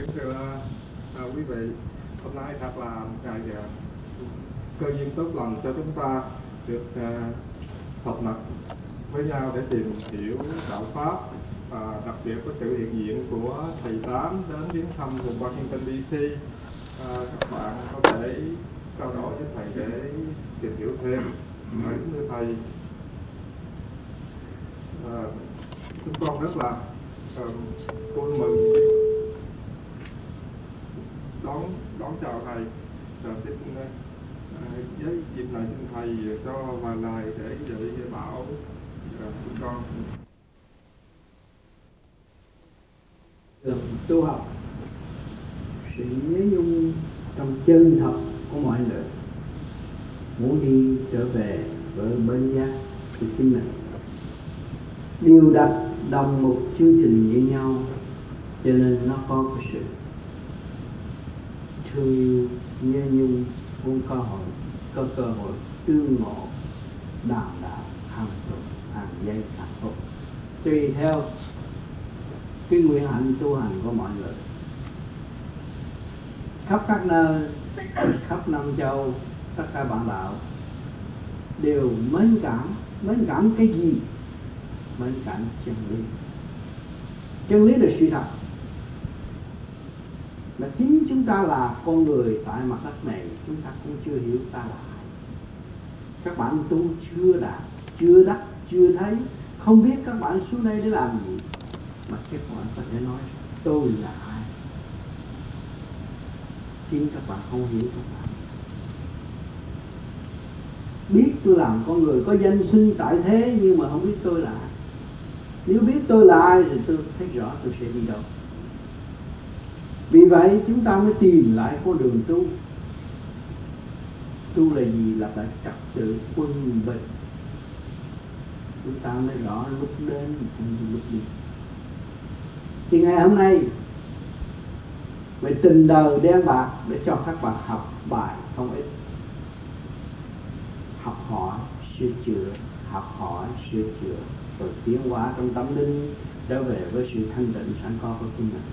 thưa quý vị, hôm nay thật là một ngày cơ duyên tốt lành cho chúng ta được họp mặt với nhau để tìm hiểu đạo pháp, và đặc biệt có sự hiện diện của thầy Tám đến viếng thăm vùng Washington DC. Các bạn có thể trao đổi với thầy để tìm hiểu thêm. Thưa thầy, chúng con rất là vui mừng đón chào thầy. Xin với dịp này xin thầy cho vài lời để dạy bảo chúng con. Đường tu học, sự nhớ nhung trong chân thật của mọi người, muốn đi trở về với bên giác của chính mình, đều đặt đồng một chương trình với nhau, cho nên nó có cái sự thương yêu, nhớ nhung, muốn có cơ hội tương ngộ đàm đạo hàng tuần, hàng giây, hàng phút, tùy theo cái nguyện hạnh tu hành của mọi người. Khắp các nơi, khắp năm châu, tất cả bạn đạo đều mến cảm cái gì? Mến cảm chân lý. Chân lý là sự thật, là chính chúng ta là con người tại mặt đất này, chúng ta cũng chưa hiểu ta là ai. Các bạn tu chưa đạt, chưa đắc, chưa thấy, không biết các bạn xuống đây để làm gì, mà các bạn có thể nói tôi là ai. Chính các bạn không hiểu các bạn. Biết tôi làm con người có danh xưng tại thế, nhưng mà không biết tôi là ai. Nếu biết tôi là ai thì tôi thấy rõ tôi sẽ đi đâu. Vì vậy chúng ta mới tìm lại con đường tu. Tu là gì? Là phải trật tự quân bình. Chúng ta mới rõ lúc đến lúc đi. Thì ngày hôm nay về tình đời đen bạc để cho các bạn học bài không ít. Học hỏi, sửa chữa, học hỏi, sửa chữa, rồi tiến hóa trong tâm linh, trở về với sự thanh tịnh sẵn có của chính mình.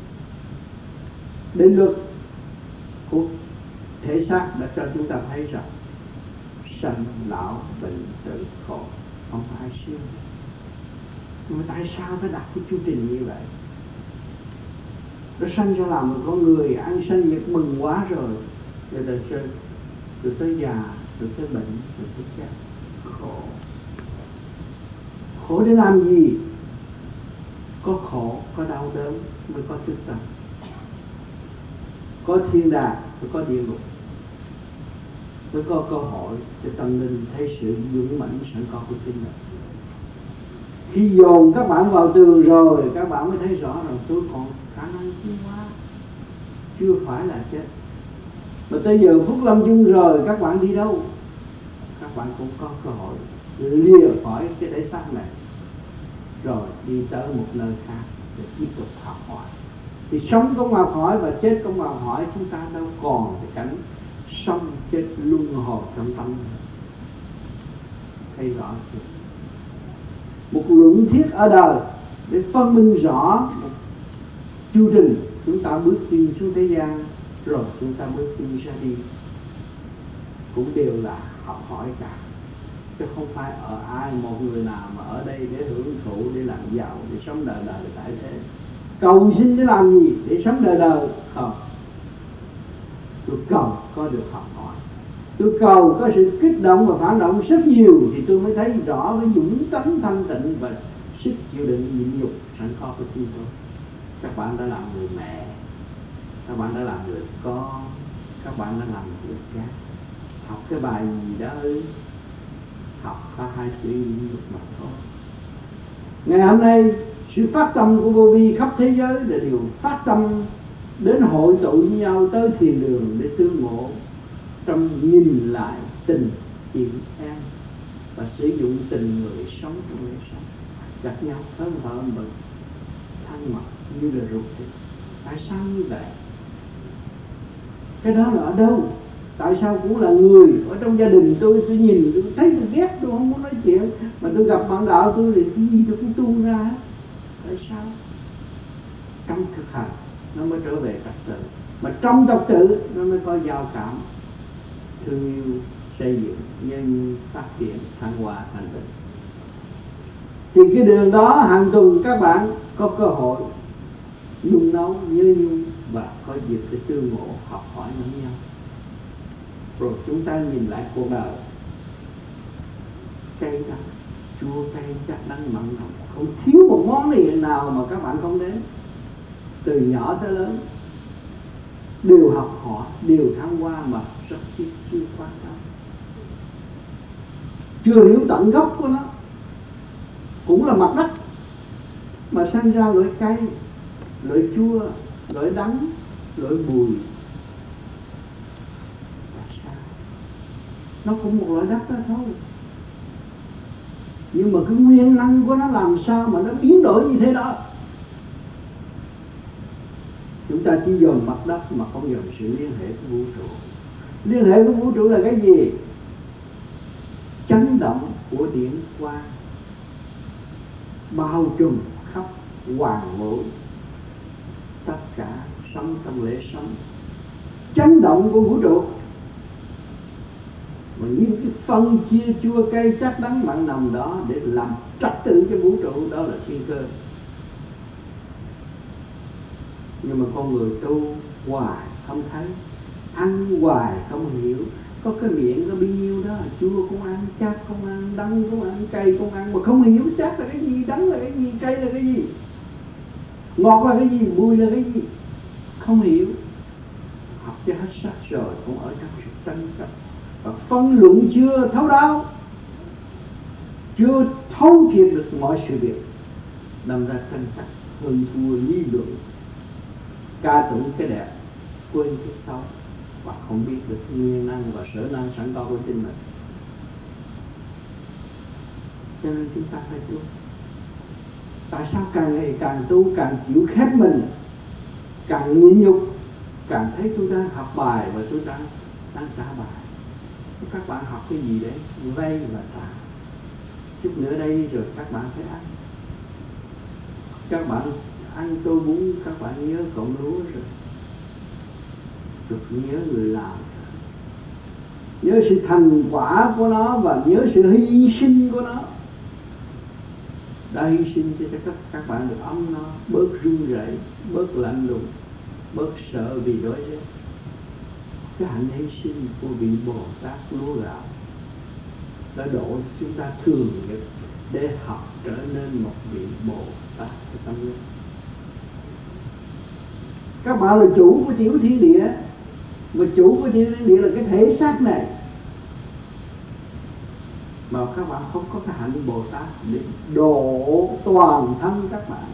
Định luật của thể xác đã cho chúng ta thấy rằng sanh lão bệnh tử khổ không phải siêu. Nhưng mà tại sao phải đặt cái chương trình như vậy? Nó sanh cho làm một con người ăn sanh nhật mừng quá rồi, rồi tới già, rồi tới bệnh, rồi tới chết. Khổ. Khổ để làm gì? Có khổ, có đau đớn mới có thức tâm. Có thiên đàng, mới có địa ngục, mới có cơ hội cho tâm linh thấy sự dũng mãnh sẵn có của chính mình. Khi dồn các bạn vào tường rồi, các bạn mới thấy rõ rằng tôi còn khả năng tiến hóa, chưa phải là chết. Mà tới giờ phút lâm chung rồi, các bạn đi đâu? Các bạn cũng có cơ hội lìa khỏi cái thể xác này, rồi đi tới một nơi khác để tiếp tục học hỏi. Thì sống cũng học hỏi và chết cũng học hỏi, chúng ta đâu còn cái cảnh sống chết luân hồi trong tâm. Thấy rõ chưa? Một luận thiết ở đời để phân minh rõ một chu trình. Chúng ta bước đi xuống thế gian, rồi chúng ta bước đi ra đi, cũng đều là học hỏi cả. Chứ không phải ở ai một người nào mà ở đây để hưởng thụ, để làm giàu, để sống đời đời tại thế. Cầu xin để làm gì? Để sống đời đời? Không. Tôi cầu có được học hỏi. Tôi cầu có sự kích động và phản động rất nhiều, thì tôi mới thấy rõ với dũng tánh thanh tịnh và sức chịu đựng nhịn nhục sẵn có của chúng tôi. Các bạn đã làm người mẹ, các bạn đã làm người con, các bạn đã làm người cha. Học cái bài gì đó học có 2 chữ nhịn nhục mà thôi. Ngày hôm nay sự phát tâm của vô vi khắp thế giới là điều phát tâm đến hội tụ với nhau tới thiền đường để tương ngộ trong nhìn lại tình chuyện an và sử dụng tình người sống trong đời sống, gặp nhau hớn hở mừng thân mật như là ruột thịt. Tại sao như vậy? Cái đó là ở đâu? Tại sao cũng là người ở trong gia đình tôi nhìn tôi thấy tôi ghét, tôi không muốn nói chuyện, mà tôi gặp bạn đạo tôi thì cái gì tôi cũng tu ra. Tại sao? Trong thực hành nó mới trở về trật tự. Mà trong trật tự nó mới có giao cảm, thương yêu, xây dựng, nhân phát triển, thăng hoa, thành tựu. Thì cái đường đó hàng tuần các bạn có cơ hội nung nấu, nhớ nhung và có dịp để tương ngộ, học hỏi lẫn nhau. Rồi chúng ta nhìn lại cuộc đời, cay đắng, chua cay, chắc đắng, mặn nồng, không thiếu một món gì nào mà các bạn không đến. Từ nhỏ tới lớn đều học hỏi, đều thăng hoa mà rất chưa quan tâm, chưa hiểu tận gốc của nó. Cũng là mặt đất mà sinh ra loại cay, loại chua, loại đắng, loại bùi. Tại sao? Nó cũng một loại đất đó thôi. Nhưng mà cái nguyên năng của nó làm sao mà nó biến đổi như thế đó. Chúng ta chỉ dòm mặt đất mà không dòm sự liên hệ của vũ trụ. Liên hệ của vũ trụ là cái gì? Chấn động của điện quang bao trùm khắp hoàn vũ, tất cả sống trong lễ sống. Chấn động của vũ trụ. Mà những cái phân chia chua cay chắc đắng mặn nồng đó để làm trật tự cho vũ trụ, đó là thiên cơ. Nhưng mà con người tu hoài không thấy, ăn hoài không hiểu. Có cái miệng có bao nhiêu đó, chua cũng ăn, chát cũng ăn, đắng cũng ăn, cay cũng ăn, mà không hiểu chát là cái gì, đắng là cái gì, cay là cái gì, ngọt là cái gì, bùi là cái gì, không hiểu. Học cho hết sắc rồi cũng ở trong sự tranh chấp và phân luận chưa thấu đáo, chưa thấu triệt được mọi sự việc, đâm ra tranh chấp, hơn thua lý luận, ca tụng cái đẹp, quên cái xấu và không biết được nguyên năng và sở năng sẵn có của chính mình. Cho nên chúng ta phải tu. Tại sao càng ngày càng tu càng chịu khép mình, càng nhịn nhục, càng thấy tôi đang học bài và tôi đang trả bài. Các bạn học cái gì đấy? Vay và trả. Chút nữa đây rồi các bạn phải ăn. Các bạn ăn tô bún, các bạn nhớ cọng lúa rồi. Rồi nhớ người làm, nhớ sự thành quả của nó và nhớ sự hy sinh của nó. Đã hy sinh cho các bạn được ấm no, bớt run rẩy, bớt lạnh lùng, bớt sợ vì đói rét. Cái hạnh hy sinh của vị Bồ Tát lúa gạo đã độ chúng ta thường được để học trở nên một vị Bồ Tát của tâm linh. Các bạn là chủ của tiểu thiên địa, mà chủ của tiểu thiên địa là cái thể xác này, mà các bạn không có cái hạnh Bồ Tát để độ toàn thân các bạn,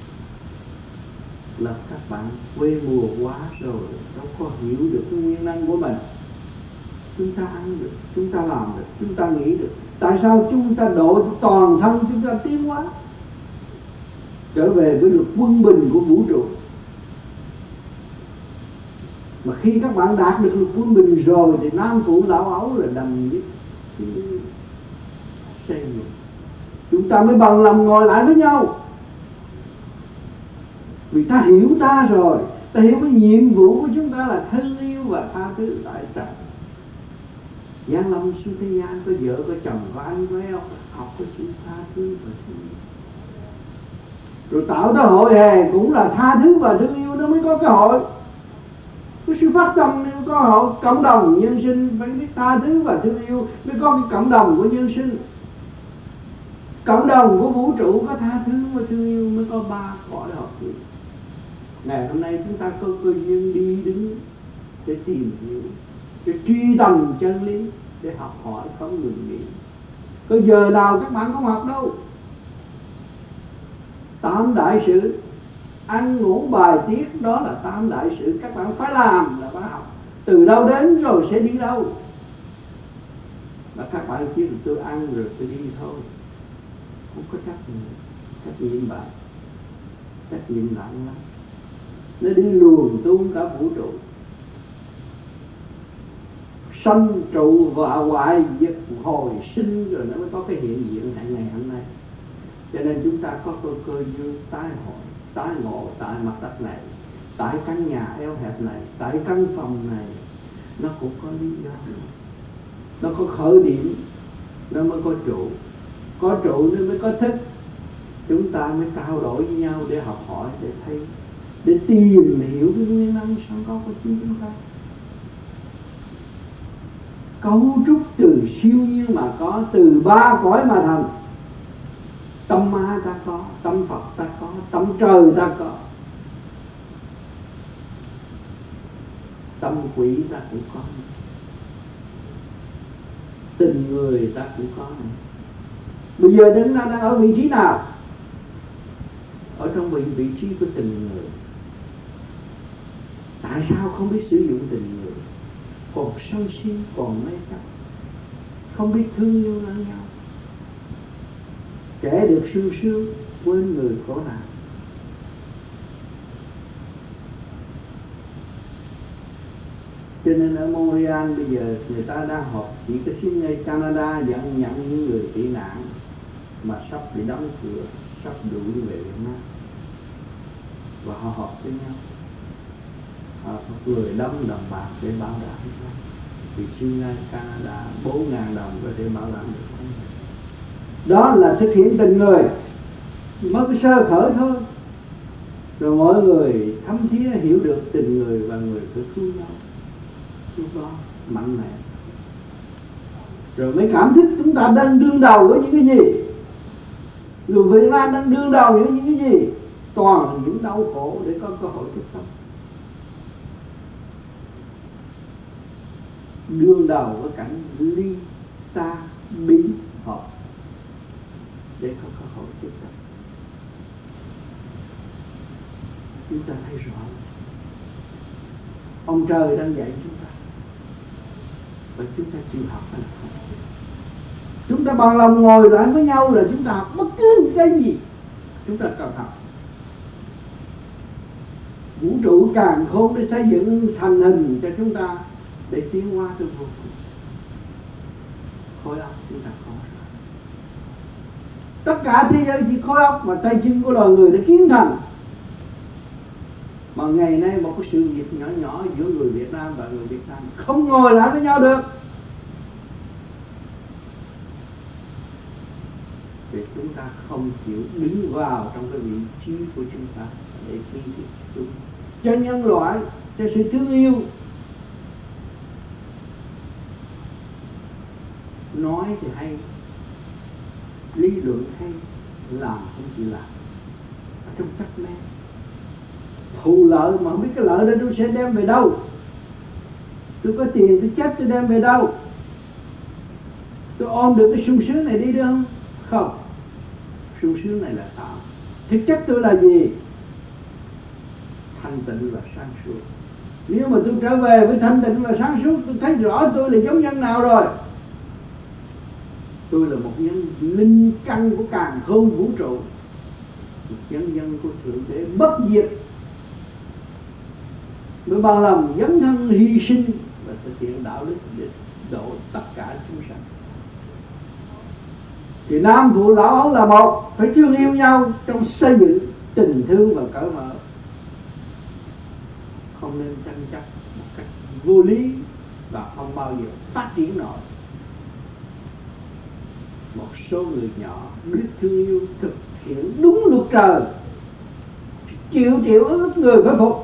là các bạn quê mùa quá rồi, đâu có hiểu được cái nguyên năng của mình. Chúng ta ăn được, chúng ta làm được, chúng ta nghĩ được. Tại sao chúng ta độ toàn thân chúng ta tiến hóa, trở về với luật quân bình của vũ trụ? Mà khi các bạn đạt được luật quân bình rồi thì nam cụ lão ấu là đầm nhất xây dựng. Chúng ta mới bằng lòng ngồi lại với nhau, vì ta hiểu ta rồi, ta hiểu cái nhiệm vụ của chúng ta là thân yêu và tha thứ tại trần. Giáng lâm xuống thế gian, có vợ có chồng có anh có em, học có chữ tha thứ và thương yêu. Rồi tạo ra hội hè cũng là tha thứ và thương yêu, nó mới có cái hội, có sự phát tâm, nếu có hội cộng đồng nhân sinh phải biết tha thứ và thương yêu, mới có cái cộng đồng của nhân sinh. Cộng đồng của vũ trụ có tha thứ và thương yêu mới có ba cõi hợp lý. Ngày hôm nay chúng ta có cơ duyên đi đứng để tìm hiểu, để truy tầm chân lý, để học hỏi không ngừng nghỉ. Có giờ nào các bạn không học đâu. Tám đại sự, ăn ngủ bài tiết, đó là tám đại sự các bạn phải làm, là phải học. Từ đâu đến rồi sẽ đi đâu. Và các bạn chỉ được tôi ăn rồi tôi đi thôi, không có trách nhiệm bạn, trách nhiệm nặng lắm. Nó đi luồn tung cả vũ trụ, sanh trụ và hoại diệt hồi sinh, rồi nó mới có cái hiện diện hàng ngày hôm nay. Cho nên chúng ta có cơ duyên tái hội, tái ngộ tại mặt đất này, tại căn nhà eo hẹp này, tại căn phòng này, nó cũng có lý do. Nó có khởi điểm, nó mới có trụ. Có trụ nên mới có thức. Chúng ta mới trao đổi với nhau để học hỏi, để thấy, để tìm hiểu cái nguyên năng sẵn có của chính chúng ta. Cấu trúc từ siêu nhiên mà có, từ ba cõi mà thành. Tâm ma ta có, tâm Phật ta có, tâm trời ta có, tâm quỷ ta cũng có, tình người ta cũng có. Bây giờ chúng ta đang ở vị trí nào? Ở trong vị trí của tình người. Tại sao không biết sử dụng tình người? Còn sân si, còn mê chấp, không biết thương yêu lẫn nhau. Kẻ được sung sướng, quên người khổ nạn. Cho nên ở Montreal bây giờ người ta đang họp, chỉ có Sydney, Canada nhận những người tị nạn mà sắp bị đóng cửa, sắp đuổi về Việt Nam. Và họ họp với nhau, họ người đóng đồng bạc để bảo đảm cho. Thì Sydney, Canada 4.000 đồng có thể bảo đảm được. Đó là thực hiện tình người, mới có sơ khởi thôi. Rồi mọi người thấm thía hiểu được tình người và người phải thương nhau. Lúc đó mạnh mẽ. Rồi mới cảm thức chúng ta đang đương đầu với những cái gì. Người Việt Nam đang đương đầu với những cái gì. Toàn những đau khổ để có cơ hội tiếp tục. Đương đầu với cảnh ly ta bí hợp để có cơ hội tiếp tục. Chúng ta thấy rõ ông trời đang dạy chúng ta, và chúng ta chịu học hay không. Chúng ta bằng lòng ngồi lại với nhau là chúng ta học bất cứ cái gì chúng ta cần học. Vũ trụ càn khôn để xây dựng thành hình cho chúng ta để tiến hóa tới vô cùng. Khối óc chúng ta có rồi. Tất cả thế giới chỉ khối óc và tay chân của loài người đã kiến thành. Mà ngày nay một cái sự việc nhỏ nhỏ giữa người Việt Nam và người Việt Nam không ngồi lại với nhau được. Vì chúng ta không chịu đứng vào trong cái vị trí của chúng ta để khuyến khích chúng, cho nhân loại, cho sự thương yêu. Nói thì hay, lý luận hay, làm không chịu làm. Ở trong cách men thù lợi mà không biết cái lợi đó tôi sẽ đem về đâu. Tôi có tiền tôi chết tôi đem về đâu. Tôi ôm được cái sung sướng này đi được không? Không. Sung sướng này là tạo. Thực chất tôi là gì? Thanh tịnh và sáng suốt. Nếu mà tôi trở về với thanh tịnh và sáng suốt, tôi thấy rõ tôi là giống nhân nào rồi. Tôi là một nhân linh căn của càn khôn vũ trụ, một nhân của Thượng Đế bất diệt, mới bằng lòng dấn thân hy sinh và thực hiện đạo đức để độ tất cả chúng sanh. Thì nam phụ lão ấu là một, phải thương yêu nhau trong xây dựng tình thương và cởi mở, không nên tranh chấp một cách vô lý và không bao giờ phát triển nổi. Một số người nhỏ biết thương yêu, thực hiện đúng luật trời, triệu ức người phải phục.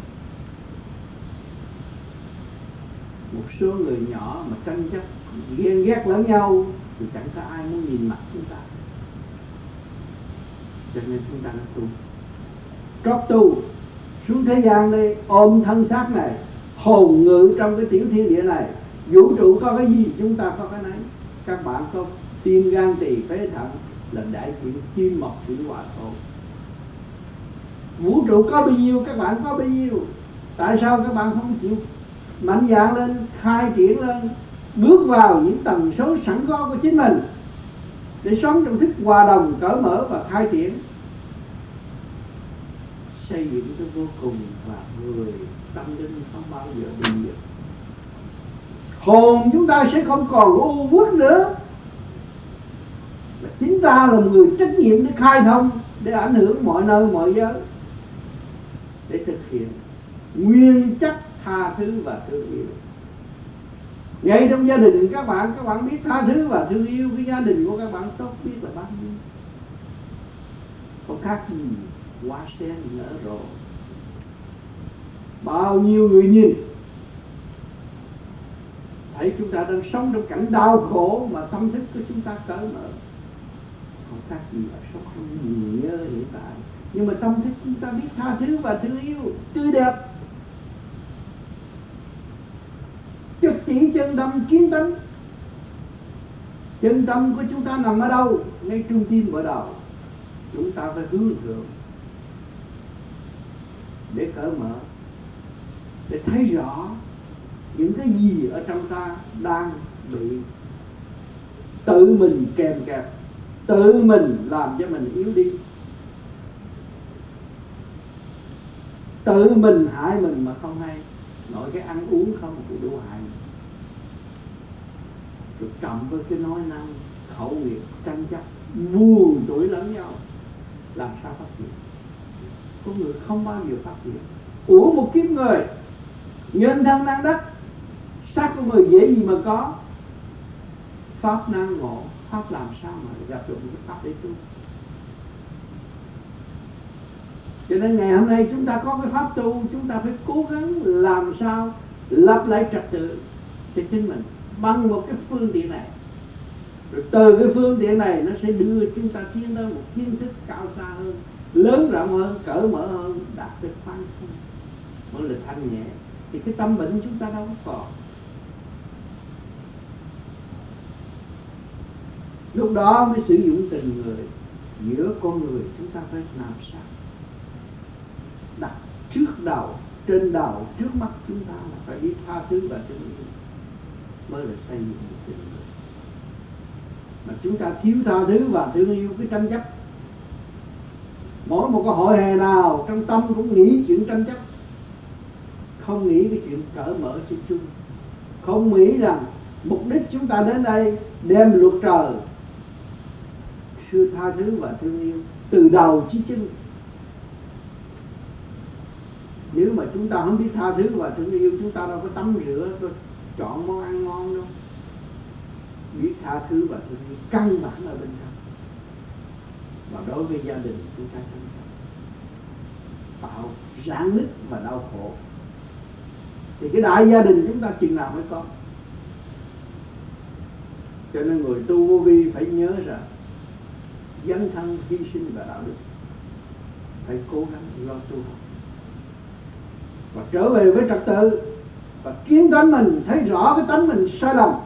Một số người nhỏ mà tranh chấp ghen ghét lẫn nhau thì chẳng có ai muốn nhìn mặt chúng ta. Cho nên chúng ta đã tu, trót tu xuống thế gian đây, ôm thân xác này, hồn ngự trong cái tiểu thiên địa này. Vũ trụ có cái gì chúng ta có cái nấy. Các bạn có tim gan tỳ phế thận là đại diện chim mọc thủy hỏa thổ. Vũ trụ có bao nhiêu các bạn có bao nhiêu. Tại sao các bạn không chịu mạnh dạn lên, khai triển lên, bước vào những tần số sẵn có của chính mình để sống trong thức hòa đồng, cởi mở và khai triển, xây dựng tới vô cùng. Và người tâm linh không bao giờ bị diệt. Hồn chúng ta sẽ không còn u uất nữa. Và chính ta là người trách nhiệm để khai thông, để ảnh hưởng mọi nơi mọi giới. để thực hiện nguyên chất tha thứ và thương yêu. Ngay trong gia đình các bạn biết tha thứ và thương yêu, cái gia đình của các bạn tốt biết là bao nhiêu. Không khác gì hoa sen nở rộ. Bao nhiêu người nhìn thấy chúng ta đang sống trong cảnh đau khổ mà tâm thức của chúng ta cởi mở. Không khác gì là sống trong nhớ hiện tại. Nhưng mà tâm thức chúng ta biết tha thứ và thương yêu tươi đẹp. Trực chỉ chân tâm kiến tánh. Chân tâm của chúng ta nằm ở đâu? Ngay trung tim ở đầu. Chúng ta phải hướng thượng để cởi mở, để thấy rõ những cái gì ở trong ta đang bị tự mình kèm kẹp, tự mình làm cho mình yếu đi, tự mình hại mình mà không hay. Nội cái ăn uống không thì đủ hại mình. Rồi cộng với cái nói năng khẩu nghiệp tranh chấp buồn tuổi lẫn nhau, làm sao phát triển? Có người không bao giờ phát triển. Uổng một kiếp người, nhân thân năng đất, xác của người dễ gì mà có. Pháp năng ngộ, pháp làm sao mà gặp được cái pháp để tu. Cho nên ngày hôm nay chúng ta có cái pháp tu, chúng ta phải cố gắng làm sao lập lại trật tự cho chính mình bằng một cái phương tiện này. Rồi từ cái phương tiện này nó sẽ đưa chúng ta tiến tới một kiến thức cao xa hơn, lớn rộng hơn, cởi mở hơn, đạt tới khoan thông, mới là thanh nhẹ. Thì cái tâm bệnh chúng ta đâu có còn. Lúc đó mới sử dụng tình người giữa con người. Chúng ta phải làm sao đặt trước đầu, trên đầu, trước mắt chúng ta là phải biết tha thứ và thương yêu, mới là xây dựng một tình người. Mà chúng ta thiếu tha thứ và thương yêu, cái tranh chấp. Mỗi một cái hội hè nào trong tâm cũng nghĩ chuyện tranh chấp, không nghĩ cái chuyện cởi mở cho chung, không nghĩ rằng mục đích chúng ta đến đây đem luật trời, sự tha thứ và thương yêu từ đầu chí chân. Nếu mà chúng ta không biết tha thứ và thương yêu, chúng ta đâu có tắm rửa, có chọn món ăn ngon đâu. Biết tha thứ và thương yêu căn bản ở bên trong. Và đối với gia đình chúng ta tranh chấp, tạo rạn nứt và đau khổ, thì cái đại gia đình chúng ta chừng nào mới có. Cho nên người tu vô vi phải nhớ rằng dấn thân hy sinh và đạo đức, phải cố gắng lo tu học và trở về với trật tự và kiến tánh mình, thấy rõ cái tánh mình sai lầm,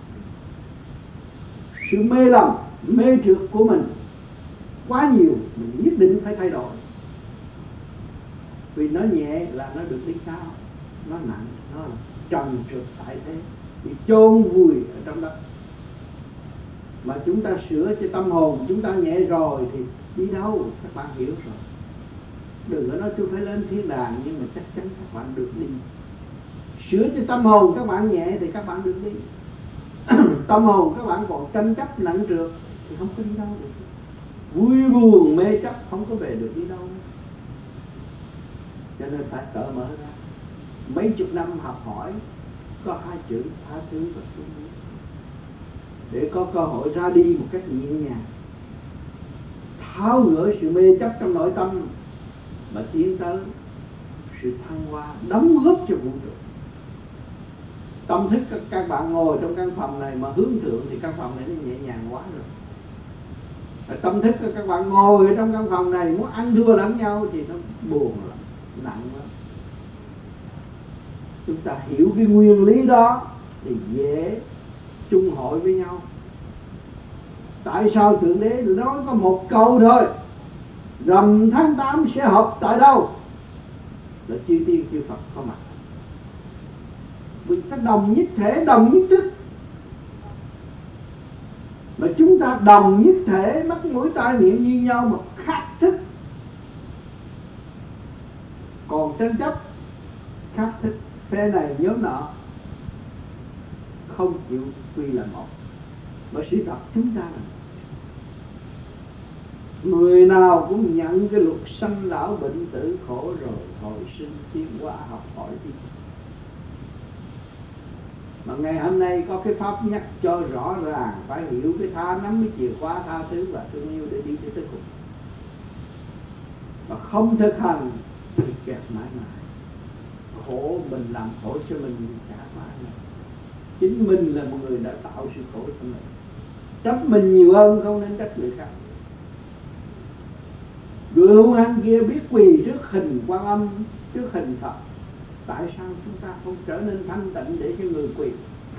sự mê lầm, mê trượt của mình quá nhiều, mình nhất định phải thay đổi. Vì nó nhẹ là nó được đi cao, nó nặng nó trần trượt tại thế, bị chôn vùi ở trong đất. Mà chúng ta sửa cho tâm hồn chúng ta nhẹ rồi thì đi đâu các bạn hiểu rồi. Đừng có nói tôi phải lên thiên đàng, nhưng mà chắc chắn các bạn được đi. Sửa cho tâm hồn các bạn nhẹ thì các bạn được đi. Tâm hồn các bạn còn tranh chấp nặng trược thì không có đi đâu được. Vui buồn mê chấp không có về được đi đâu. Cho nên phải cởi mở ra. Mấy chục năm học hỏi có hai chữ tha thứ và thương yêu, để có cơ hội ra đi một cách nhẹ nhàng, tháo gỡ sự mê chấp trong nội tâm mà tiến tới sự thăng hoa, đóng góp cho vũ trụ. Tâm thức các bạn ngồi trong căn phòng này mà hướng thượng thì căn phòng này nó nhẹ nhàng quá rồi. Tâm thức các bạn ngồi ở trong căn phòng này muốn ăn thua lẫn nhau thì nó buồn lắm, nặng lắm. Chúng ta hiểu cái nguyên lý đó thì dễ chung hội với nhau. Tại sao Thượng Đế nói có một câu thôi: rằm tháng 8 sẽ họp tại đâu? Là chư tiên chư Phật có mặt. Vì ta đồng nhất thể, đồng nhất thức. Mà chúng ta đồng nhất thể, mắt mũi tai miệng như nhau mà khác thức. Còn tranh chấp khác thức, phe này nhóm nọ, không chịu quy là một. Mà sự thật chúng ta là Người nào cũng nhận cái luật sanh lão bệnh tử khổ rồi hồi sinh tiến hóa học hỏi đi. Mà ngày hôm nay có cái pháp nhắc cho rõ ràng, phải hiểu cái tha, nắm cái chìa khóa tha thứ và thương yêu để đi tới cùng. Mà không thực hành thì kẹt mãi mãi. Khổ mình làm khổ cho mình trả mãi mãi. Chính mình là một người đã tạo sự khổ cho mình. Trách mình nhiều hơn không nên trách người khác. Người hung hăng kia biết quỳ trước hình Quan Âm, trước hình Phật. Tại sao chúng ta không trở nên thanh tịnh để cho người quỳ?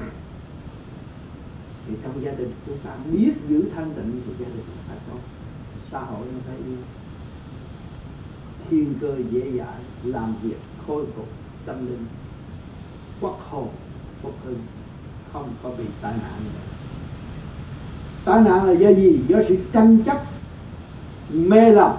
Thì trong gia đình chúng ta biết giữ thanh tịnh của gia đình phải tốt. Xã hội nó phải yêu. Thiên cơ dễ dãi, làm việc khôi phục tâm linh, quốc hồn, quốc hưng, không có bị tai nạn nữa. Tai nạn là do gì? Do sự tranh chấp, mê lầm,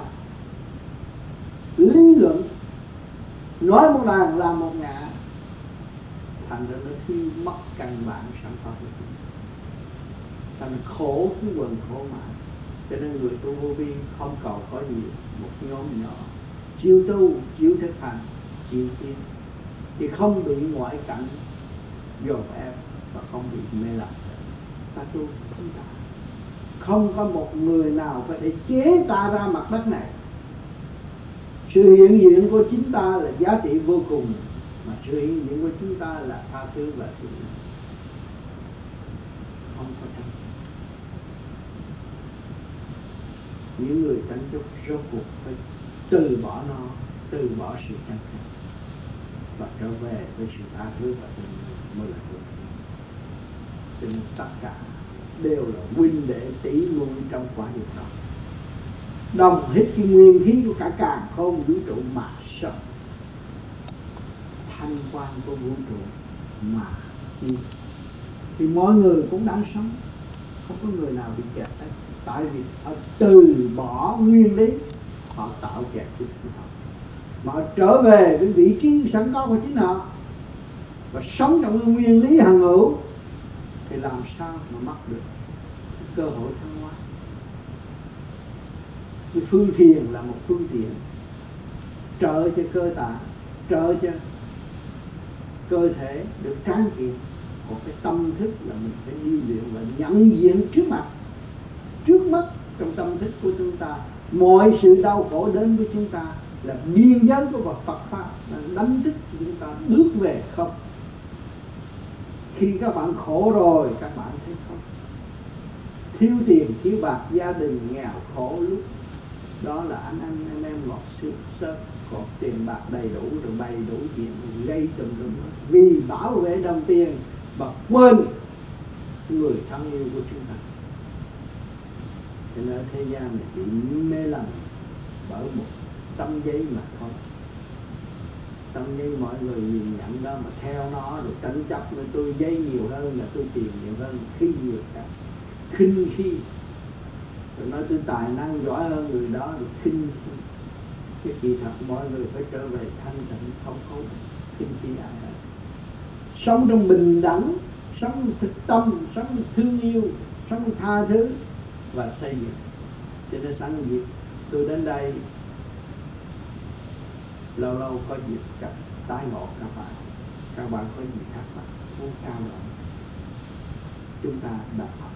lý luận, nói một đàn làm một ngã, thành ra nó thiếu mất căn bản sẵn có của chúng. Thành khổ cái quần khổ mãi. Cho nên người tu vô vi không cầu có nhiều, một nhóm nhỏ chịu tu, chịu thực hành, chịu tiến thì không bị ngoại cảnh dồn ép và không bị mê lầm. Ta tu không ta, không có một người nào có thể chế ta ra mặt đất này. Sự hiện diện của chính ta là giá trị vô cùng, mà sự hiện diện của chúng ta là tha thứ và thương yêu. Không có tranh. Những người tranh chấp rốt cuộc phải từ bỏ nó, từ bỏ sự tranh chấp và trở về với sự tha thứ và thương yêu mới là được. Cho nên tất cả đều là huynh đệ tỷ muội trong quả địa đó. Đồng hít cái nguyên khí của cả càn khôn vũ trụ mà sống. Thanh quan của vũ trụ mà đi. Thì mọi người cũng đang sống, không có người nào bị kẹt hết. Tại vì họ từ bỏ nguyên lý, họ tạo kẹt cho chính họ. Mà họ trở về với vị trí sẵn có của chính họ và sống trong cái nguyên lý hằng hữu, thì làm sao mà mất được cơ hội thăng hoa. Cái phương thiền là một phương tiện trợ cho cơ tạng, trợ cho cơ thể được tráng kiện. Còn cái tâm thức là mình phải đi luyện và nhận diện trước mắt trong tâm thức của chúng ta. Mọi sự đau khổ đến với chúng ta là biên giới của Phật Pháp, là đánh thức chúng ta bước về không. Khi các bạn khổ rồi, các bạn thấy không. Thiếu tiền, thiếu bạc, gia đình nghèo khổ lúc đó là anh em ngọt sớt, có tiền bạc đầy đủ rồi bày đủ chuyện gây tùm lum vì bảo vệ đồng tiền và quên người thân yêu của chúng ta. Cho nên thế gian này bị mê lầm bởi một tấm giấy mà thôi. Tấm giấy mọi người nhìn nhận đó mà theo nó rồi tranh chấp với tôi giấy nhiều hơn là tôi tiền nhiều hơn, khi nhiều cả khinh khi rồi nói tôi tài năng giỏi hơn người đó rồi khinh khi. Cái kỳ thật mọi người phải trở về thanh tịnh, không có khinh khi ai hết. Sống trong bình đẳng, sống thực tâm, sống thương yêu, sống tha thứ và xây dựng. Cho nên sẵn dịp tôi đến đây lâu lâu có dịp gặp tái ngộ các bạn có gì thắc mắc muốn trao đổi, chúng ta đọc học,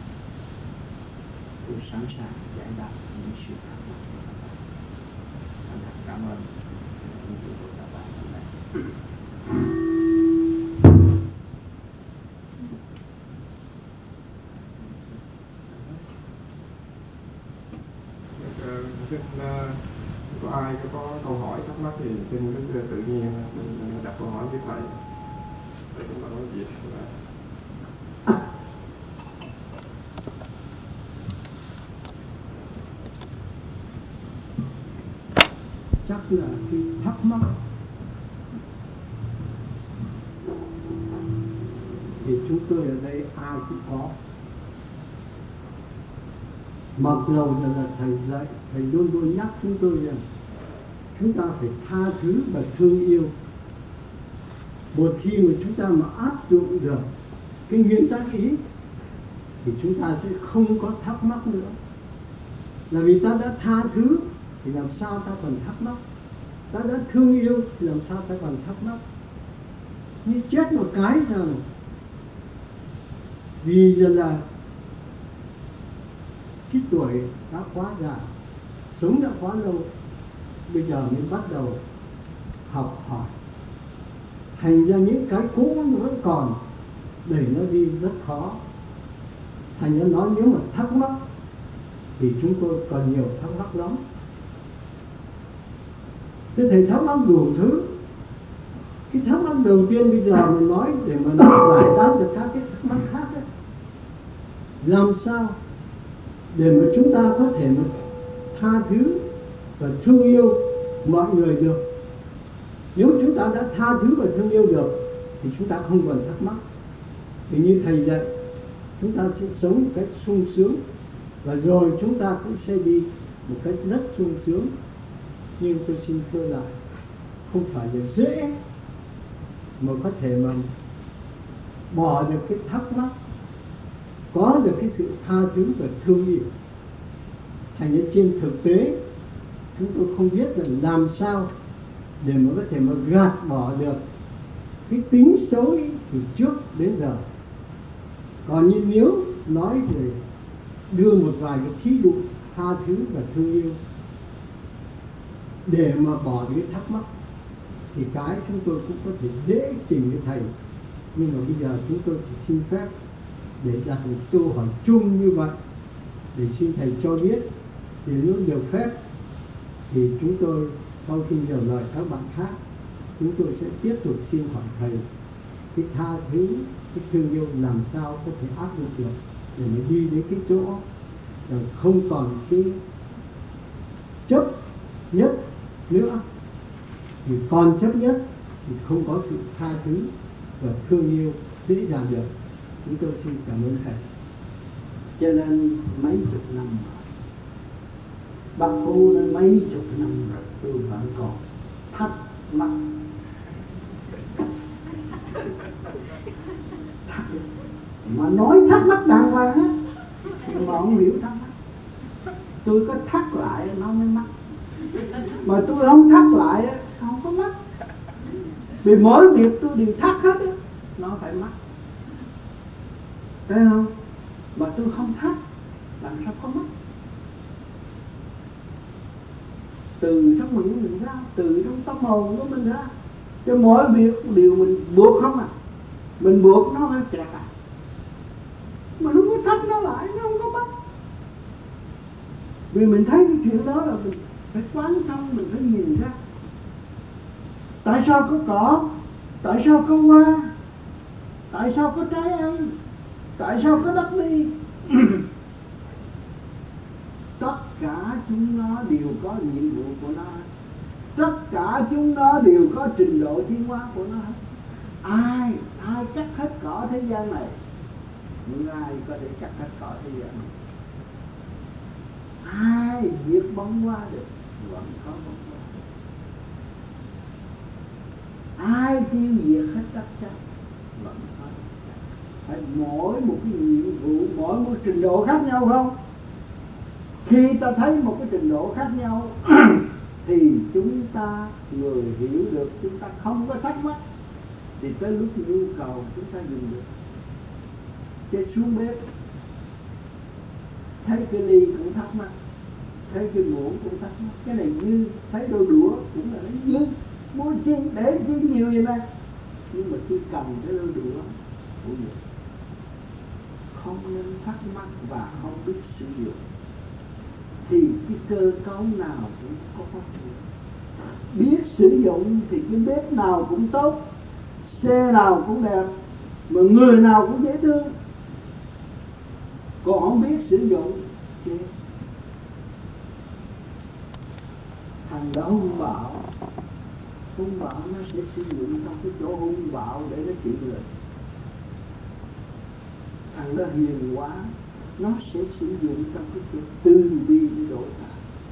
tôi sẵn sàng giải đáp những sự thắc mắc của các bạn. Cảm ơn những sự của các bạn hôm nay. Có ai có câu hỏi thắc mắc thì xin tự nhiên mình đặt câu hỏi với thầy để chúng ta nói chuyện. Chắc là cái thắc mắc thì chúng tôi ở đây ai cũng có. Mặc dù là thầy dạy, thầy luôn luôn nhắc chúng tôi rằng chúng ta phải tha thứ và thương yêu. Một khi mà chúng ta mà áp dụng được cái nguyên tắc ý thì chúng ta sẽ không có thắc mắc nữa. Là vì ta đã tha thứ thì làm sao ta còn thắc mắc, ta đã thương yêu thì làm sao ta còn thắc mắc. Như chết một cái rồi, vì là cái tuổi đã quá già, sống đã quá lâu, bây giờ mới bắt đầu học hỏi. Thành ra những cái cũ nó vẫn còn, để nó đi rất khó. Thành ra nói nếu mà thắc mắc thì chúng tôi còn nhiều thắc mắc lắm. Thế thầy thắc mắc đủ thứ. Cái thắc mắc đầu tiên bây giờ mình nói để mà giải đáp được các cái thắc mắc khác ấy. Làm sao để mà chúng ta có thể mà tha thứ và thương yêu mọi người được. Nếu chúng ta đã tha thứ và thương yêu được thì chúng ta không còn thắc mắc. Thì như thầy dạy, chúng ta sẽ sống một cách sung sướng, và rồi chúng ta cũng sẽ đi một cách rất sung sướng. Nhưng tôi xin thưa lại, không phải là dễ mà có thể mà bỏ được cái thắc mắc, có được cái sự tha thứ và thương yêu. Thành ra trên thực tế chúng tôi không biết là làm sao để mà có thể mà gạt bỏ được cái tính xấu ấy từ trước đến giờ. Còn như nếu nói về đưa một vài cái thí dụ tha thứ và thương yêu để mà bỏ cái thắc mắc thì cái chúng tôi cũng có thể dễ trình với thầy. Nhưng mà bây giờ chúng tôi chỉ xin phép để đặt một câu hỏi chung như vậy, để xin thầy cho biết. Thì nếu được phép thì chúng tôi sau khi nhờ lời các bạn khác, chúng tôi sẽ tiếp tục xin hỏi thầy cái tha thứ, cái thương yêu làm sao có thể áp dụng được để mà đi đến cái chỗ là không còn cái chấp nhất nữa. Thì còn chấp nhất thì không có sự tha thứ và thương yêu dễ dàng được. Chúng tôi xin cảm ơn thầy. Cho nên mấy chục năm Bác Phu nói mấy chục năm rồi tôi vẫn còn thắc mắc. Mà nói thắc mắc đàng hoàng á, mà không hiểu thắc mắc. Tôi có thắc lại nó mới mắc, mà tôi không thắc lại á, không có mắc. Vì mỗi việc tôi đều thắc hết á, nó phải mắc. Thấy không? Mà tôi không thắc, làm sao có mắc? Từ trong mình ra, từ trong tâm hồn của mình ra. Cho mỗi việc điều mình buộc không à, mình buộc nó phải kẹt à. Mà không có thách nó lại, nó không có bắt. Vì mình thấy cái chuyện đó là mình phải quán thông, mình phải nhìn ra. Tại sao có cỏ? Tại sao có hoa? Tại sao có trái ăn? Tại sao có đất đi? Tất cả chúng nó đều có nhiệm vụ của nó. Tất cả chúng nó đều có trình độ tiến hóa của nó. Ai cắt hết cỏ thế gian này? Những ai có thể cắt hết cỏ thế gian này? Ai diệt bóng hoa được? Vẫn có bóng hoa. Ai tiêu diệt hết tất cả? Vẫn có tất cả. Phải mỗi một cái nhiệm vụ, mỗi một trình độ khác nhau không? Khi ta thấy một cái trình độ khác nhau thì chúng ta người hiểu được, chúng ta không có thắc mắc, thì tới lúc nhu cầu chúng ta dùng được. Chứ xuống bếp thấy cái ly cũng thắc mắc, thấy cái muỗng cũng thắc mắc, cái này như thấy đôi đũa cũng là nó dư, mua chi để chi nhiều vậy này. Nhưng mà khi cầm cái đôi đũa cũng được. Không nên thắc mắc và không biết sử dụng thì cái cơ cấu nào cũng có phát triển. Biết sử dụng thì cái bếp nào cũng tốt, xe nào cũng đẹp, mà người nào cũng dễ thương. Còn không biết sử dụng thì thằng đó hung bạo nó sẽ sử dụng trong cái chỗ hung bạo để nó chịu được. Thằng đó hiền quá, nó sẽ sử dụng trong cái sự từ bi để đổi thay.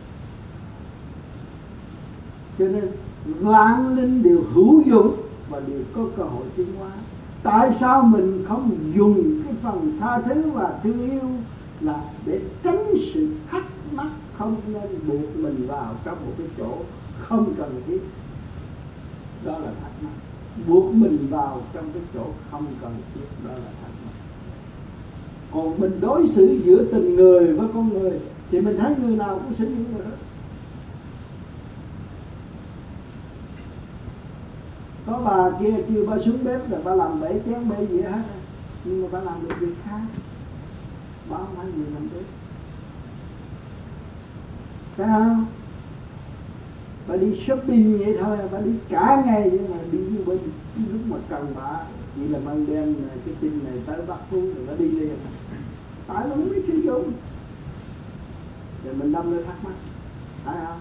Cho nên vạn linh đều hữu dụng và đều có cơ hội tiến hóa. Tại sao mình không dùng cái phần tha thứ và thương yêu là để tránh sự thắc mắc không nên buộc mình vào trong một cái chỗ không cần thiết. Đó là thắc mắc. Buộc mình vào trong cái chỗ không cần thiết, đó là thắc mắc. Còn mình đối xử giữa tình người với con người thì mình thấy người nào cũng xử những người đó. Có bà kia kêu bà xuống bếp rồi bà làm bể chén bể gì hết, nhưng mà bà làm được việc khác. Bà không phải người làm bếp, thấy không? Bà đi shopping vậy thôi, bà đi cả ngày vậy mà đi như bên lúc mà cần bà chỉ là mang đem cái tin này tới Bắc Phú rồi bà đi liền. Tại nó không biết sử dụng. Rồi mình đâm lên thắc mắc, thấy không?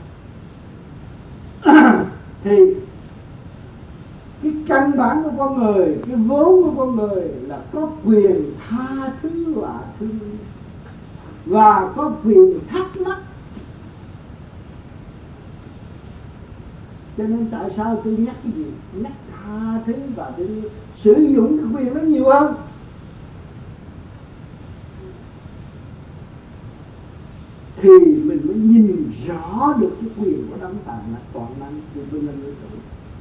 Thì cái căn bản của con người, cái vốn của con người là có quyền tha thứ và thương yêu, và có quyền thắc mắc. Cho nên tại sao tôi nhắc cái gì? Nhắc tha thứ và thương yêu. Sử dụng cái quyền đó nhiều hơn. Thì mình mới nhìn rõ được cái quyền của đấng toàn năng của Vinh Linh Vũ Trụ.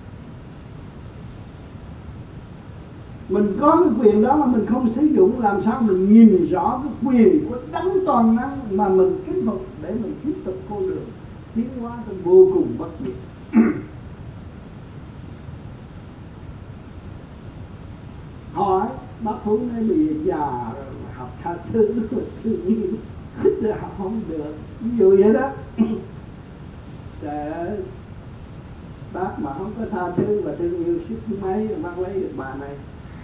Mình có cái quyền đó mà mình không sử dụng, làm sao mình nhìn rõ cái quyền của đấng toàn năng mà mình kính phục để mình tiếp tục con đường tiến hóa tới vô cùng bất diệt. Hỏi bác Phú nói bây giờ già rồi mà học tha thứ thương yêu rồi học không được, ví dụ vậy đó. Trời ơi, bác mà không có tha thứ và thương yêu suốt mấy rồi bác lấy được bà này.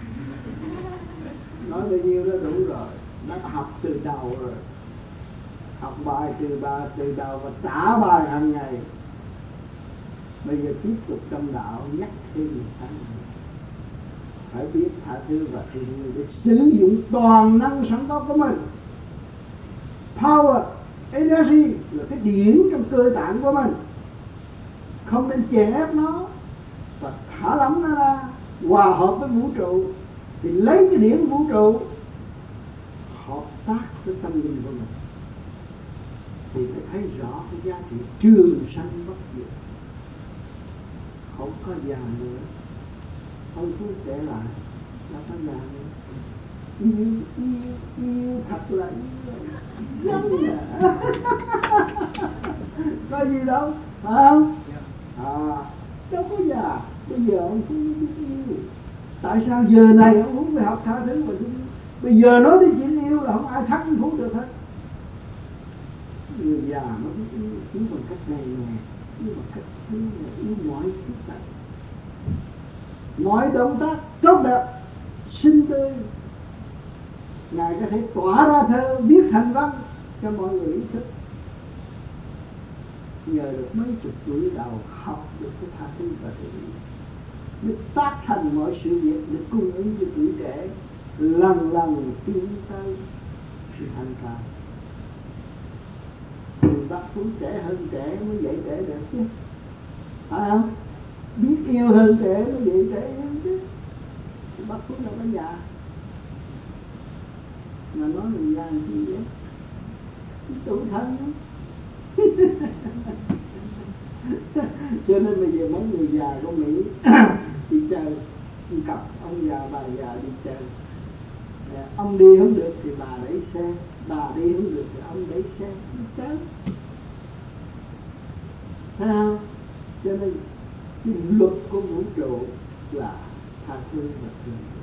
Nói bao nhiêu đó đủ rồi. Nó học từ đầu rồi, học bài từ đầu và trả bài hàng ngày. Bây giờ tiếp tục trong đạo nhắc thêm một tháng, phải biết tha thứ và thương yêu để sử dụng toàn năng sẵn có của mình. Power, energy là cái điển trong cơ tạng của mình, không nên chèn ép nó và thả lỏng nó ra, hòa hợp với vũ trụ, thì lấy cái điển vũ trụ hợp tác với tâm linh của mình thì phải thấy rõ cái giá trị trường sanh bất diệt, không có già nữa. Ông cứ kể lại là có già nữa. Yêu thật là giống à. Có gì đâu, phải không? Đâu có già. Bây giờ ông không biết yêu. Tại sao giờ này ông muốn phải học tha thứ mà thương yêu? Bây giờ nói đến chuyện yêu là không ai thắc mắc được hết. Người già nó biết yêu bằng cách này nè, yêu bằng cách thứ này, yêu mọi khía cạnh, mọi động tác tốt đẹp, xinh tươi. Ngài có thể tỏa ra thơ, viết thành văn cho mọi người ý thức. Nhờ được mấy chục tuổi đầu học được cái tha thứ và thương yêu, mới tác thành mọi sự việc để cung ứng cho tuổi trẻ lần lần tiến tới sự thành công. Thì bác Phú trẻ hơn trẻ mới dạy trẻ được chứ, phải không? Biết yêu hơn trẻ mới dạy trẻ hơn chứ. Thì bác Phú đâu có già mà nói mình già làm gì vậy? Tuổi thân đó. Cho nên bây giờ mấy người già của Mỹ đi chơi, cặp ông già bà già đi chơi, ông đi không được thì bà đẩy xe, bà đi không được thì ông đẩy xe đi chơi, thấy không? Cho nên cái luật của vũ trụ là tha thứ và thương yêu,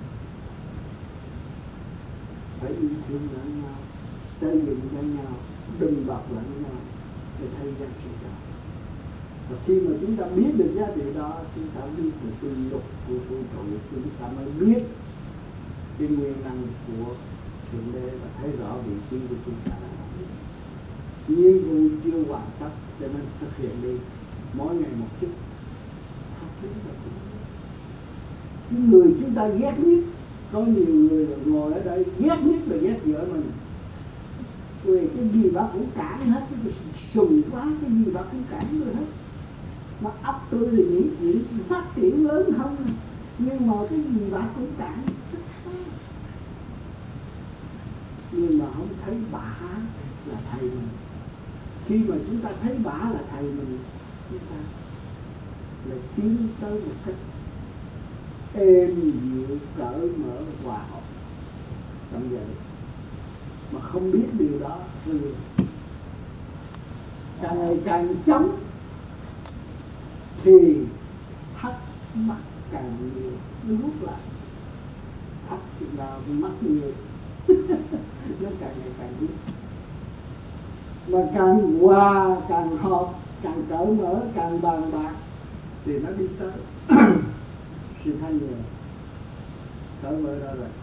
phải yêu thương lẫn nhau, xây dựng cho nhau, đùm bọc lẫn nhau để thấy giá trị đó. Và khi mà chúng ta biết được giá trị đó, chúng ta biết được cái luật của vũ trụ, chúng ta mới biết cái nguyên năng của Thượng Đế và thấy rõ vị trí của chúng ta. Nhiệm vụ chưa hoàn tất cho nên thực hiện đi, mỗi ngày một chút. Cái người chúng ta ghét nhất, có nhiều người ngồi ở đây ghét nhất là ghét vợ mình. Vì cái gì bà cũng cản hết, cái sùng quá, cái gì bà cũng cản tôi hết. Mà ấp tôi thì nghĩ chuyện phát triển lớn không, nhưng mà cái gì bà cũng cản. Nhưng mà không thấy bà là thầy mình, khi mà chúng ta thấy bả là thầy mình, chúng ta là tiến tới một cách êm dịu, cởi mở, hòa hợp trong vậy. Mà không biết điều đó thì càng ngày càng chống thì thắc mắc càng nhiều, nuốt lại thắc vào mắc nhiều nó càng ngày càng biết. Mà càng hòa, càng hợp, càng cởi mở, càng bàn bạc thì nó đi tới sự thanh nhẹ, cởi mở ra rồi.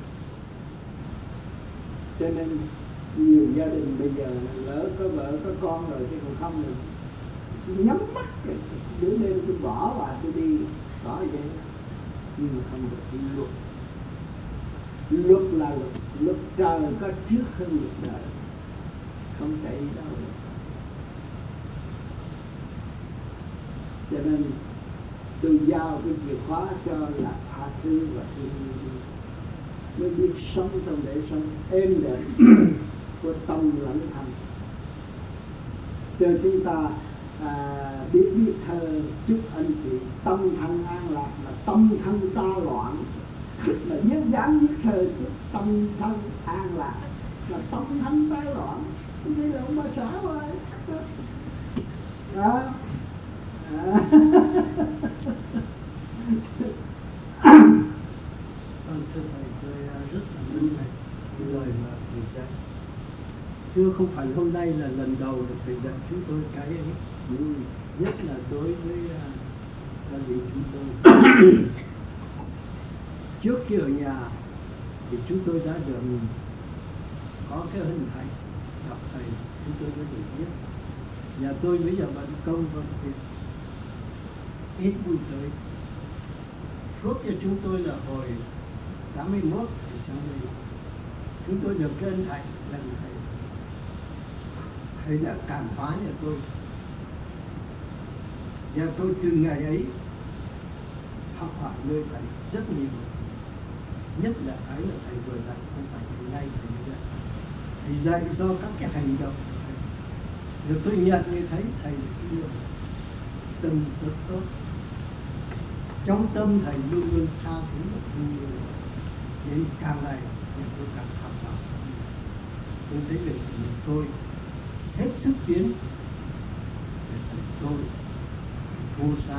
Cho nên nhiều gia đình bây giờ lỡ có vợ có con rồi chứ còn không rồi nhắm mắt rồi bữa đêm tôi bỏ và tôi đi bỏ vậy. Nhưng mà không được, đi luật. Luật là luật, luật trời có trước hơn luật đời, không chạy đâu được. Cho nên tôi giao cái chìa khóa cho là tha thứ và thương yêu, mới biết sống trong để sống êm đềm của tâm lãnh thanh. Cho chúng ta biết viết thơ chúc anh chị tâm thân an lạc, mà tâm thân ta loạn mà nhớ dám viết thơ chúc tâm thân an lạc, là tâm thân ta loạn. Đây là ông bà xã rồi đó. Thưa thầy, tôi rất là mến thầy cái lời mà thầy dạy. Chứ không phải hôm nay là lần đầu được thầy dạy chúng tôi cái ấy. Nhất là đối với gia đình chúng tôi. Trước khi ở nhà thì chúng tôi đã được có cái hình ảnh gặp thầy, chúng tôi đã được biết. Nhà tôi bây giờ bận công bận việc, ít vui tới. Phước cho chúng tôi là hồi 81 thì sang đây chúng tôi được cái ân hạnh lần thầy đã cảm hóa nhà tôi. Nhà tôi từ ngày ấy học hỏi nơi thầy rất nhiều, nhất là cái là thầy vừa dạy, không phải thầy ngay thầy dạy. Thầy dạy do các cái hành động của thầy. Rồi tôi nhận như thấy thầy là tâm rất tốt. Trong tâm thầy luôn luôn tha thứ và thương yêu. Nên càng ngày thì tôi càng học hỏi. Tôi thấy được tôi hết sức tiến để thầy tôi vô xa.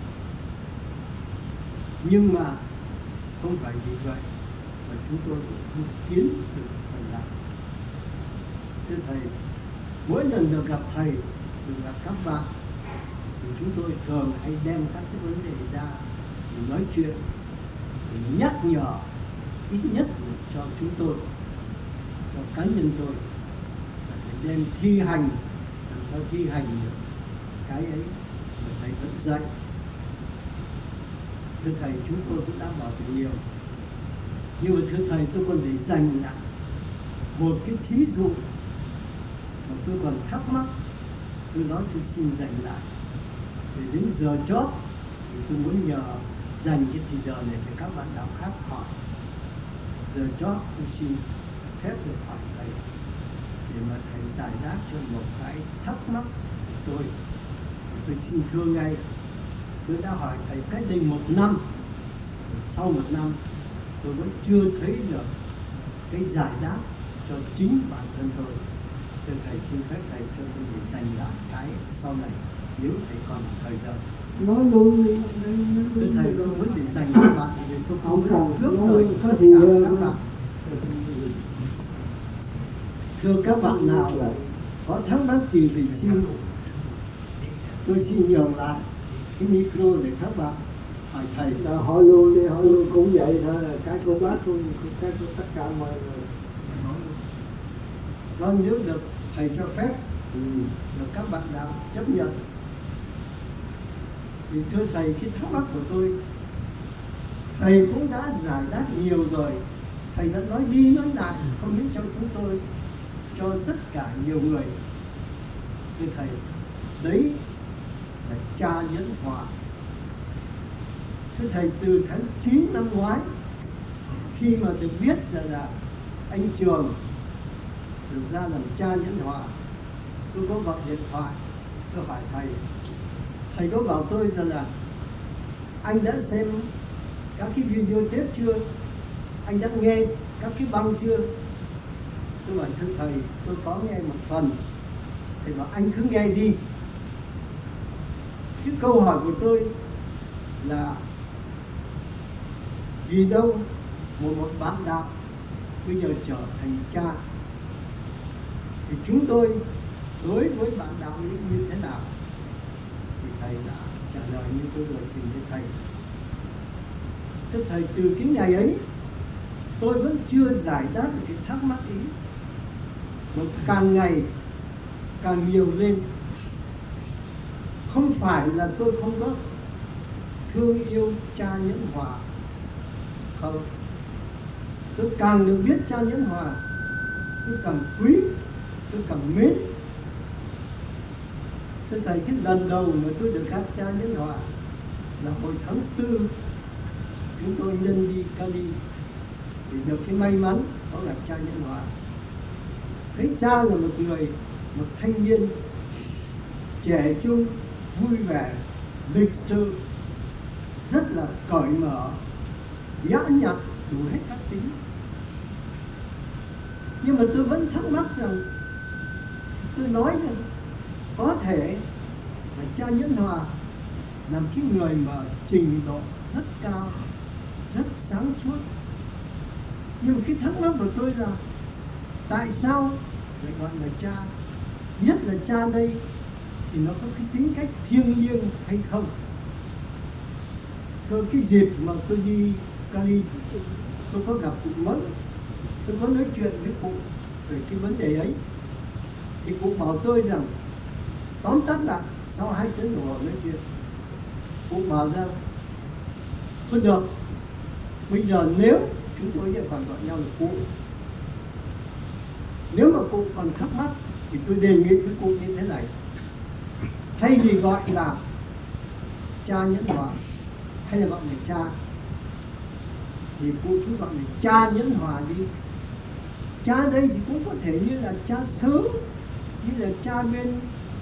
Nhưng mà không phải vì vậy mà chúng tôi cũng không tiến được phần nào. Thưa thầy, mỗi lần được gặp thầy, được gặp các bạn, thì chúng tôi thường hay đem các cái vấn đề ra để nói chuyện, để nhắc nhở ít nhất cho chúng tôi, cho cá nhân tôi, để đem thi hành, làm sao thi hành được cái ấy mà thầy vẫn dạy. Thưa thầy, chúng tôi cũng đã bảo được nhiều, nhưng mà thưa thầy, tôi còn để dành lại một cái thí dụ mà tôi còn thắc mắc, tôi nói tôi xin dành lại. Để đến giờ chót thì tôi muốn nhờ dành cái thời giờ này để các bạn đạo khác hỏi. Giờ chót tôi xin phép được hỏi thầy để mà thầy giải đáp cho một cái thắc mắc của tôi. Tôi xin thưa ngay, tôi đã hỏi thầy cách đây 1 năm, sau 1 năm tôi vẫn chưa thấy được cái giải đáp cho chính bản thân tôi. Thưa thầy, xin phép thầy cho tôi để dành lại cái sau này nếu thầy còn thời giờ. Nói luôn đi. Thưa thầy, tôi muốn để dành các bạn thì tôi không cần cướp lời có thì các bạn. Thưa các bạn nào có thắc mắc gì thì tôi xin nhường lại cái micro để các bạn hỏi thầy. Hỏi luôn đi, hỏi luôn cũng vậy thôi, là cái cô bác tôi, cái của tất cả mọi người. Vâng, nếu được thầy cho phép, được các bạn đạo chấp nhận, thì thưa thầy, cái thắc mắc của tôi thầy cũng đã giải đáp nhiều rồi. Thầy đã nói đi nói lại, không những cho chúng tôi, cho tất cả nhiều người. Thưa thầy, đấy là cha nhẫn hòa. Thưa thầy, từ tháng 9 năm ngoái, khi mà được biết rằng là anh Trường được ra làm cha nhẫn hòa, tôi có gọi điện thoại, tôi hỏi thầy có bảo tôi rằng là anh đã xem các cái video tape chưa, anh đã nghe các cái băng chưa? Tôi bảo thưa thầy, tôi có nghe một phần. Thầy bảo anh cứ nghe đi. Cái câu hỏi của tôi là vì đâu một bạn đạo bây giờ trở thành cha, thì chúng tôi đối với bạn đạo như thế nào? Thì thầy đã trả lời như tôi vừa trình với thầy. Thưa thầy, từ cái ngày ấy tôi vẫn chưa giải đáp được cái thắc mắc ý, mà càng ngày càng nhiều lên. Không phải là tôi không có thương yêu cha Nhẫn Hòa, không, tôi càng được biết cha Nhẫn Hòa, tôi càng quý, tôi càng mến. Thưa thầy, cái lần đầu mà tôi được gặp cha Nhẫn Hòa là hồi tháng 4, chúng tôi nhân đi Cali thì được cái may mắn đó là cha Nhẫn Hòa. Thấy cha là một người, một thanh niên trẻ trung, vui vẻ, lịch sự, rất là cởi mở, nhã nhặn, đủ hết các tính. Nhưng mà tôi vẫn thắc mắc rằng, tôi nói rằng có thể là cha Nhẫn Hòa là cái người mà trình độ rất cao, rất sáng suốt. Nhưng cái thắc mắc của tôi là tại sao lại gọi là cha? Nhất là cha đây thì nó có cái tính cách thiêng liêng hay không? Rồi cái dịp mà tôi đi Cali, tôi có gặp cụ Mẫn, tôi có nói chuyện với cụ về cái vấn đề ấy. Thì cụ bảo tôi rằng, tóm tắt lại sau 2 tiếng đồng hồ nói chuyện, cụ bảo rằng thôi được, bây giờ nếu chúng tôi sẽ còn gọi nhau là cụ, nếu mà cụ còn thắc mắc thì tôi đề nghị với cụ như thế này: thay vì gọi là cha Nhẫn Hòa hay là gọi là cha, thì cụ cứ gọi là cha Nhẫn Hòa đi. Cha đây thì cũng có thể như là cha xứ, như là cha bên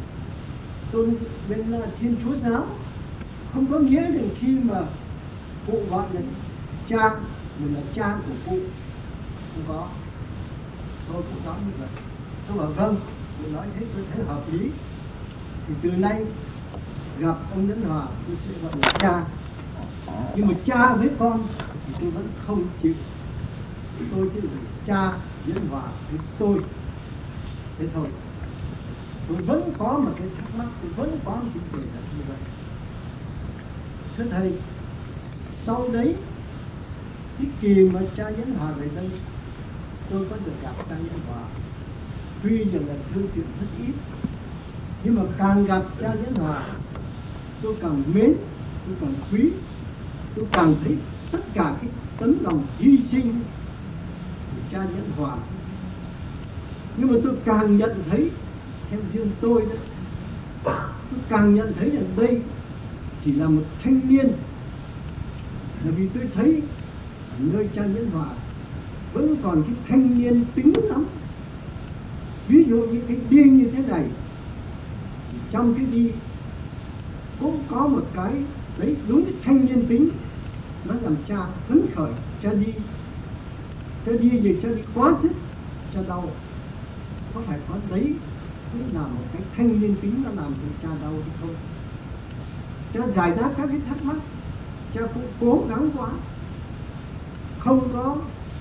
Thiên Chúa giáo. Không có nghĩa là khi mà cụ gọi là cha mình là cha của cụ, không có. Tôi cũng nói như vậy. Tôi bảo vâng, cụ nói thế tôi thấy hợp lý. Thì từ nay gặp ông Nhẫn Hòa tôi sẽ gọi là cha. Nhưng mà cha với con thì tôi vẫn không chịu. Tôi chỉ là cha Nhẫn Hòa với tôi. Thế thôi. Tôi vẫn có một cái thắc mắc, tôi vẫn có một cái sự thật như vậy. Thưa thầy, sau đấy cái kỳ mà cha Nhẫn Hòa về đây, tôi có được gặp cha Nhẫn Hòa. Tuy rằng là thư chuyện rất ít, nhưng mà càng gặp cha Nhẫn Hòa, tôi càng mến, tôi càng quý, tôi càng thấy tất cả cái tấm lòng hy sinh của cha Nhẫn Hòa. Nhưng mà tôi càng nhận thấy, theo riêng tôi đó, tôi càng nhận thấy rằng đây chỉ là một thanh niên. Là vì tôi thấy ở nơi cha Nhẫn Hòa vẫn còn cái thanh niên tính lắm. Ví dụ như cái đi như thế này, trong cái đi cũng có một cái đấy, đúng cái thanh niên tính, nó làm cha phấn khởi. Cha đi thì cha đi quá sức, cha đau. Có phải có đấy cũng là một cái thanh niên tính nó làm cho cha đau hay không? Cha giải đáp các cái thắc mắc, cha cũng cố gắng quá, không có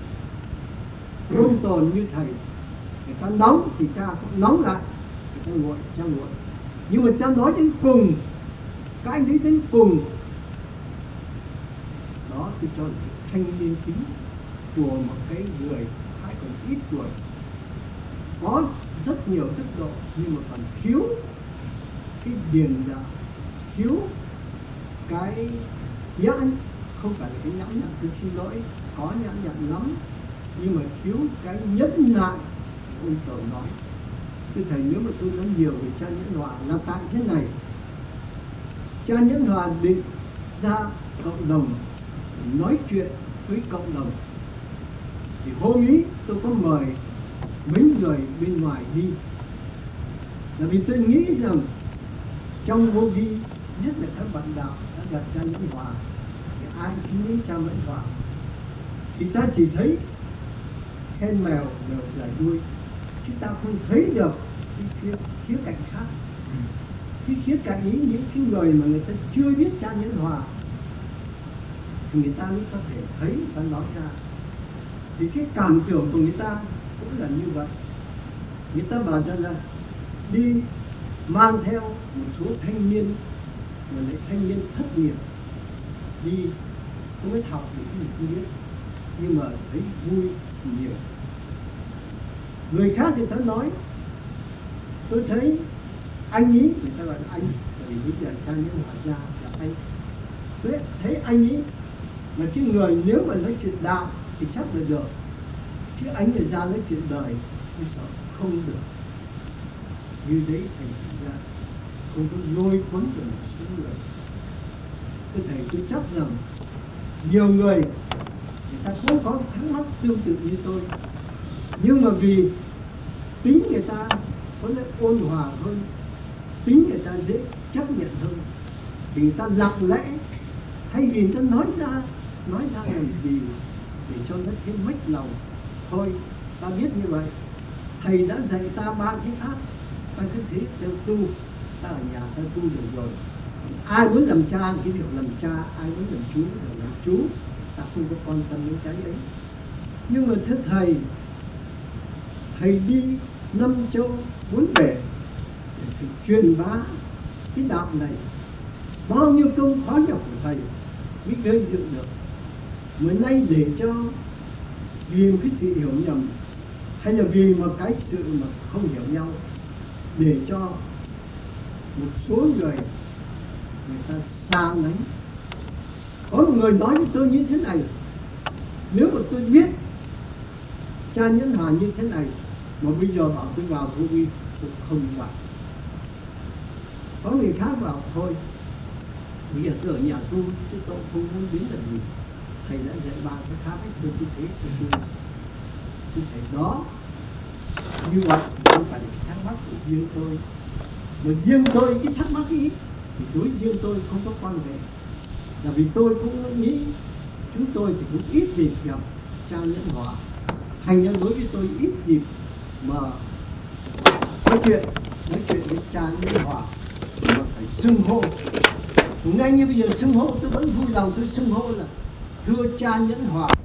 ôn tồn như thầy. Người ta nóng thì cha cũng nóng lại, người ta nguội, cha nguội. Nhưng mà cha nói đến cùng, các anh ấy đến cùng, đó tôi cho là thanh niên tính của một cái người phải còn ít tuổi, có rất nhiều đức độ nhưng mà còn thiếu cái điềm đạm, thiếu cái nhãn, không phải là cái nhãn nhặn, tôi xin lỗi, có nhãn nhặn lắm nhưng mà thiếu cái nhẫn nại. Ông Tổ nói, thưa thầy, nếu mà tôi nói nhiều về cha Nhẫn Hòa là tại thế này: cha Nhẫn Hòa định ra cộng đồng nói chuyện với cộng đồng, thì hôm ý tôi có mời mấy người bên ngoài đi, Là vì tôi nghĩ rằng trong vô vi, nhất là các bạn đạo đã đặt ra những hòa, thì ai cũng nghĩ cha vẫn hòa, thì ta chỉ thấy khen mèo mèo giải đuôi, chứ ta không thấy được cái khía cạnh khác. Cái khía cạnh ý, những cái người mà người ta chưa biết cha nhẫn hòa thì người ta mới có thể thấy và nói ra. Thì cái cảm tưởng của người ta cũng là như vậy. Người ta bảo rằng là đi mang theo một số thanh niên, mà lại thanh niên thất nghiệp, đi không biết học được cái gì không biết, nhưng mà thấy vui nhiều. Người khác thì ta nói, tôi thấy anh ấy, người ta gọi là anh, bởi vì bây giờ cha nhẫn hòa ra là anh. Tôi thấy anh ấy mà cái người nếu mà nói chuyện đạo thì chắc là được, chứ anh là ra nói chuyện đời tôi sợ không được. Như đấy thành ra không có lôi cuốn được một số người. Tôi chắc rằng nhiều người ta cũng có thắc mắc tương tự như tôi, nhưng mà vì tính người ta có lẽ ôn hòa hơn, tính người ta dễ chấp nhận hơn, thì người ta lặng lẽ, thay vì người ta nói ra làm gì để cho nó thêm mếch lòng. Thôi ta biết như vậy, thầy đã dạy ta ba cái pháp, ta cứ thế theo tu, ta ở nhà ta tu được rồi. Ai muốn làm cha thì việc làm cha, ai muốn làm chú thì làm chú, ta không có quan tâm đến cái ấy. Nhưng mà thưa thầy đi 5 châu 4 bể để truyền bá cái đạo này, bao nhiêu công khó nhọc của thầy mới gây dựng được. Mới nay để cho vì một cái sự hiểu nhầm, hay là vì một cái sự mà không hiểu nhau, để cho một số người ta xa lánh. Có một người nói với tôi như thế này: nếu mà tôi biết cha nhẫn hòa như thế này mà bây giờ bảo tôi vào vô vi, tôi không vào. Có người khác bảo thôi bây giờ tôi ở nhà tu chứ tôi không muốn biến là gì, thầy đã dạy ba cái khác ấy, tôi cứ thế tôi thấy đó. Như vậy không phải là thắc mắc của riêng tôi, mà riêng tôi cái thắc mắc ý thì đối riêng tôi không có quan hệ, là vì tôi cũng nghĩ chúng tôi thì cũng ít dịp gặp cha nhẫn hòa, thành ra đối với tôi ít dịp mà nói chuyện với cha nhẫn hòa mà phải xưng hô. Ngay như bây giờ xưng hô tôi vẫn vui lòng, tôi xưng hô là thưa cha nhẫn hòa.